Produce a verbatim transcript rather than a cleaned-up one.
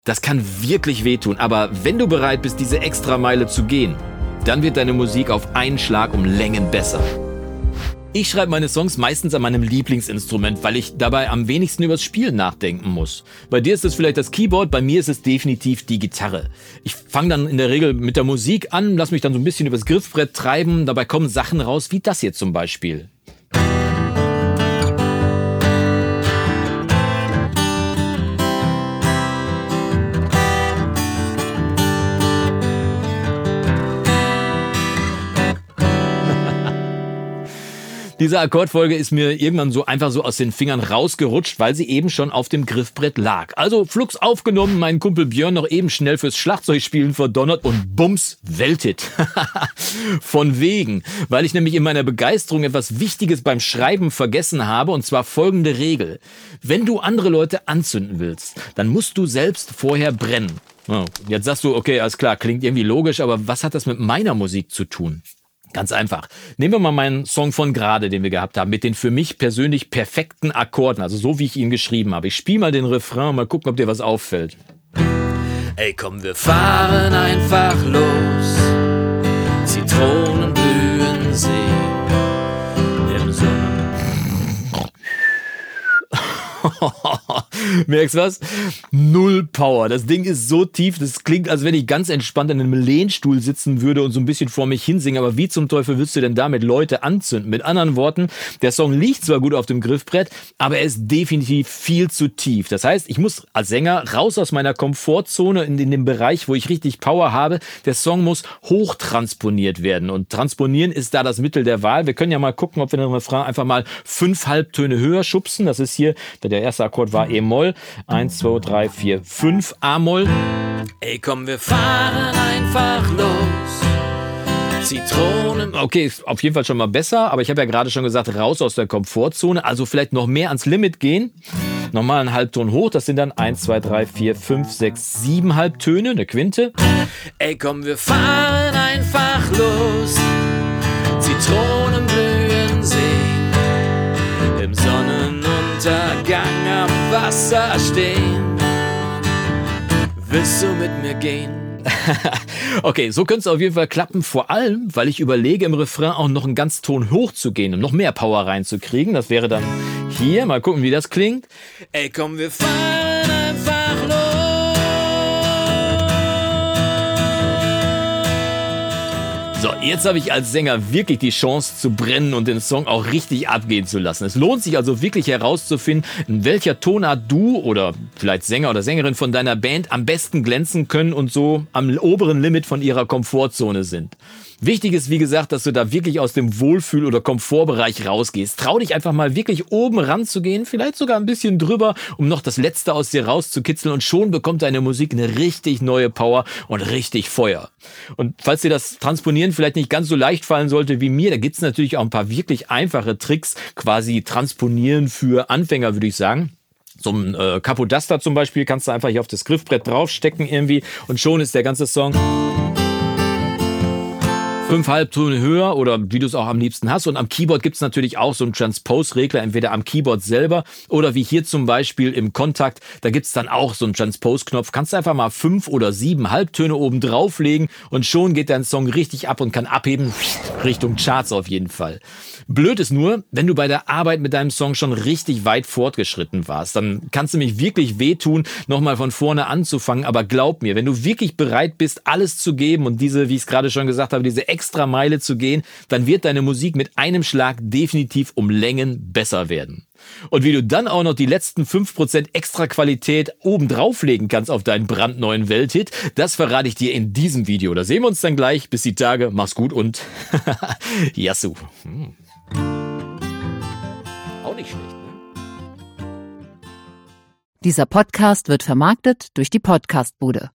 Das kann wirklich wehtun, aber wenn du bereit bist, diese Extrameile zu gehen, dann wird deine Musik auf einen Schlag um Längen besser. Ich schreibe meine Songs meistens an meinem Lieblingsinstrument, weil ich dabei am wenigsten übers Spielen nachdenken muss. Bei dir ist es vielleicht das Keyboard, bei mir ist es definitiv die Gitarre. Ich fange dann in der Regel mit der Musik an, lass mich dann so ein bisschen übers Griffbrett treiben, dabei kommen Sachen raus wie das hier zum Beispiel. Diese Akkordfolge ist mir irgendwann so einfach so aus den Fingern rausgerutscht, weil sie eben schon auf dem Griffbrett lag. Also flugs aufgenommen, meinen Kumpel Björn noch eben schnell fürs Schlagzeugspielen verdonnert und bums, Welthit. Von wegen, weil ich nämlich in meiner Begeisterung etwas Wichtiges beim Schreiben vergessen habe, und zwar folgende Regel. Wenn du andere Leute anzünden willst, dann musst du selbst vorher brennen. Oh, jetzt sagst du, okay, alles klar, klingt irgendwie logisch, aber was hat das mit meiner Musik zu tun? Ganz einfach. Nehmen wir mal meinen Song von gerade, den wir gehabt haben, mit den für mich persönlich perfekten Akkorden, also so wie ich ihn geschrieben habe. Ich spiele mal den Refrain und mal gucken, ob dir was auffällt. Ey, komm, wir fahren einfach los. Zitronen blühen See im Sonnen. Merkst du was? Null Power. Das Ding ist so tief, das klingt, als wenn ich ganz entspannt in einem Lehnstuhl sitzen würde und so ein bisschen vor mich hinsinge. Aber wie zum Teufel willst du denn damit Leute anzünden? Mit anderen Worten, der Song liegt zwar gut auf dem Griffbrett, aber er ist definitiv viel zu tief. Das heißt, ich muss als Sänger raus aus meiner Komfortzone in, in den Bereich, wo ich richtig Power habe. Der Song muss hochtransponiert werden. Und transponieren ist da das Mittel der Wahl. Wir können ja mal gucken, ob wir den Refrain einfach mal fünf Halbtöne höher schubsen. Das ist hier, der erste Akkord war E-Moll. Eins, zwei, drei, vier, fünf A-Moll. Ey, komm, wir fahren einfach los. Zitronen. Okay, ist auf jeden Fall schon mal besser, aber ich habe ja gerade schon gesagt, raus aus der Komfortzone, also vielleicht noch mehr ans Limit gehen. Nochmal einen Halbton hoch, das sind dann eins, zwei, drei, vier, fünf, sechs, sieben Halbtöne, eine Quinte. Ey, komm, wir fahren einfach los. Zitronen blühen sehen im Sonnenuntergang am Wasser stehen. Willst du mit mir gehen? Okay, so könnte es auf jeden Fall klappen, vor allem, weil ich überlege, im Refrain auch noch einen ganz Ton hoch zu gehen, um noch mehr Power reinzukriegen. Das wäre dann hier, mal gucken, wie das klingt. Ey, komm, wir fahren einfach los. So, jetzt habe ich als Sänger wirklich die Chance zu brennen und den Song auch richtig abgehen zu lassen. Es lohnt sich also wirklich herauszufinden, in welcher Tonart du oder vielleicht Sänger oder Sängerin von deiner Band am besten glänzen können und so am oberen Limit von ihrer Komfortzone sind. Wichtig ist, wie gesagt, dass du da wirklich aus dem Wohlfühl- oder Komfortbereich rausgehst. Trau dich einfach mal wirklich oben ranzugehen, vielleicht sogar ein bisschen drüber, um noch das Letzte aus dir rauszukitzeln, und schon bekommt deine Musik eine richtig neue Power und richtig Feuer. Und falls dir das Transponieren vielleicht nicht ganz so leicht fallen sollte wie mir, da gibt's natürlich auch ein paar wirklich einfache Tricks, quasi Transponieren für Anfänger, würde ich sagen. So ein äh, Capodaster zum Beispiel kannst du einfach hier auf das Griffbrett draufstecken irgendwie und schon ist der ganze Song fünf Halbtöne höher oder wie du es auch am liebsten hast. Und am Keyboard gibt es natürlich auch so einen Transpose-Regler, entweder am Keyboard selber oder wie hier zum Beispiel im Kontakt. Da gibt es dann auch so einen Transpose-Knopf. Kannst du einfach mal fünf oder sieben Halbtöne oben drauflegen und schon geht dein Song richtig ab und kann abheben Richtung Charts auf jeden Fall. Blöd ist nur, wenn du bei der Arbeit mit deinem Song schon richtig weit fortgeschritten warst, dann kannst du mich wirklich wehtun, nochmal von vorne anzufangen. Aber glaub mir, wenn du wirklich bereit bist, alles zu geben und diese, wie ich es gerade schon gesagt habe, diese extra Meile zu gehen, dann wird deine Musik mit einem Schlag definitiv um Längen besser werden. Und wie du dann auch noch die letzten fünf Prozent extra Qualität oben drauflegen kannst auf deinen brandneuen Welthit, das verrate ich dir in diesem Video. Da sehen wir uns dann gleich. Bis die Tage. Mach's gut und Yassou. Hm. Auch nicht schlecht, ne? Dieser Podcast wird vermarktet durch die Podcastbude.